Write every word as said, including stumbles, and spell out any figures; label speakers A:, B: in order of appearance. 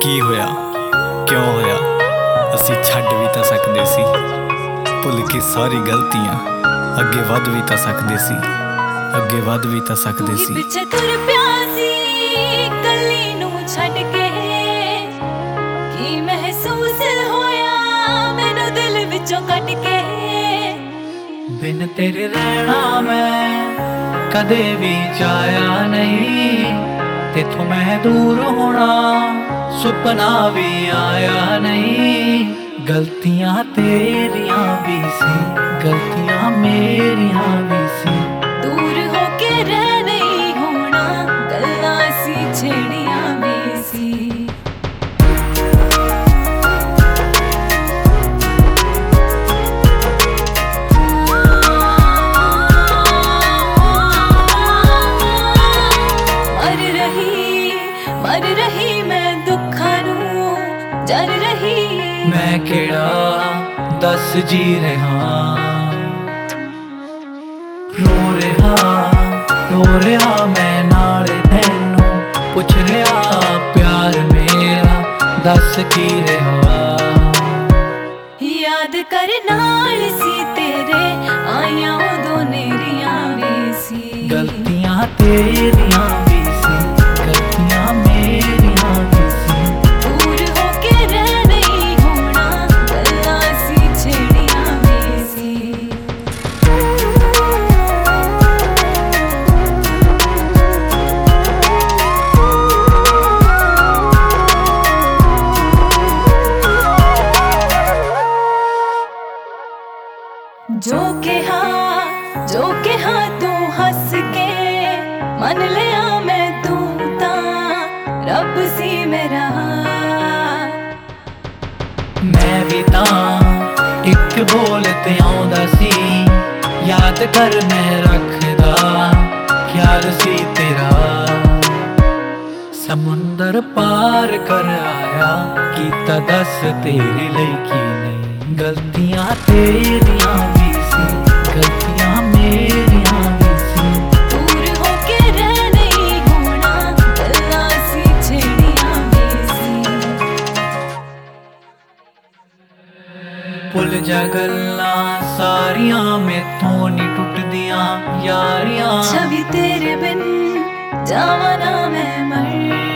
A: ਕੀ ਹੋਇਆ ਕਿਉਂ ਹੋਇਆ ਅਸੀਂ ਛੱਡ ਵੀ ਤਾਂ ਸਕਦੇ ਸੀ, ਭੁੱਲ ਕੇ ਸਾਰੀ ਗਲਤੀਆਂ ਅੱਗੇ ਵੱਧ ਵੀ ਤਾਂ ਸਕਦੇ ਸੀ, ਅੱਗੇ ਵੱਧ ਵੀ ਤਾਂ ਸਕਦੇ ਸੀ।
B: ਪਿੱਛੇ ਤੁਰ ਪਿਆ ਸੀ ਕੱਲੀ ਨੂੰ ਛੱਡ ਕੇ, ਕੀ ਮਹਿਸੂਸ ਹੋਇਆ ਮੈਨੂੰ ਦਿਲ ਵਿੱਚੋਂ ਕੱਢ ਕੇ।
C: ਬਿਨ ਤੇਰੇ ਰਹਿਣਾ ਮੈਂ ਕਦੇ ਵੀ ਚਾਹਿਆ ਨਹੀਂ, ਤੇਥੋਂ ਮੈਂ ਦੂਰ ਹੋਣਾ ਸੁਪਨਾ ਵੀ ਆਇਆ ਨਹੀਂ। ਗਲਤੀਆਂ ਤੇਰੀਆਂ ਵੀ ਸੀ, ਗਲਤੀਆਂ ਮੇਰੀਆਂ ਵੀ ਸੀ।
B: ਦੂਰ ਹੋ ਕੇ ਰਹਿ ਨਹੀਂ ਹੋਣਾ, ਗੱਲਾਂ ਸੀ ਛੇੜੀਆਂ ਵੀ ਸੀ। ਮਰ ਰਹੀ ਮੈਂ ਦੁੱਖਾਂ ਨੂੰ ਜਰ ਰਹੀ,
C: ਮੈਂ ਕਿਹੜਾ ਦੱਸ ਜੀ ਰਿਹਾ। ਰੋ ਰਿਹਾ ਰੋ ਰਿਹਾ ਮੈਂ ਨਾਲ ਤੈਨੂੰ ਪੁੱਛ ਰਿਹਾ, ਪਿਆਰ ਮੇਰਾ ਦੱਸ ਕੀ ਰਿਹਾ।
B: ਯਾਦ ਕਰ ਨਾਲ ਸੀ ਤੇਰੇ ਆਈਆਂ ਉਦੋਂ ਨੇਰੀਆਂ ਵੀ ਸੀ।
C: ਗਲਤੀਆਂ ਤੇਰੀਆਂ ਵੀ ਸੀ, ਗਲਤੀਆਂ ਮੇਰੀਆਂ ਵੀ ਸੀ।
B: ਦੂਰ ਹੋ ਕੇ ਰਹਿ ਨਹੀਂ ਹੋਣਾ, ਗੱਲਾਂ ਸੀ ਛੇੜੀਆਂ ਵੀ ਸੀ। ਜੋ ਕਿਹਾ ਜੋ ਕਿਹਾ ਤੂੰ ਹੱਸ ਕੇ ਮੰਨ ਲਿਆ ਮੈਂ, ਤੂੰ ਤਾਂ ਰੱਬ ਸੀ ਮੇਰਾ।
C: ਮੈਂ ਵੀ ਤਾਂ ਇੱਕ ਬੋਲ ਤੇ ਆਉਂਦਾ ਸੀ, ਯਾਦ ਕਰ ਮੈਂ ਰੱਖਦਾ ਖਿਆਲ ਸੀ ਤੇਰਾ। ਸਮੁੰਦਰ ਪਾਰ ਕਰ ਆਇਆ, ਕੀਤਾ ਦੱਸ ਤੇਰੇ ਲਈ ਕੀ ਨਹੀਂ। ਗਲਤੀਆਂ ਤੇਰੀਆਂ ਵੀ ਸੀ, ਗਲਤੀਆਂ ਮੇਰੀਆਂ ਵੀ ਸੀ।
B: ਦੂਰ ਹੋ ਕੇ ਰਹਿ ਨਹੀਂ ਹੋਣਾ, ਗੱਲਾਂ ਸੀ ਛੇੜੀਆਂ ਵੀ ਸੀ।
C: ਭੁੱਲ ਜਾ ਗੱਲਾਂ ਸਾਰੀਆਂ ਮੈਥੋਂ ਨੀ ਟੁੱਟਦੀਆਂ ਯਾਰੀਆਂ।
B: ਛਵੀ ਤੇਰੇ ਬਿਨ ਜਾਵਾਂ ਨਾ ਮੈਂ ਮਰ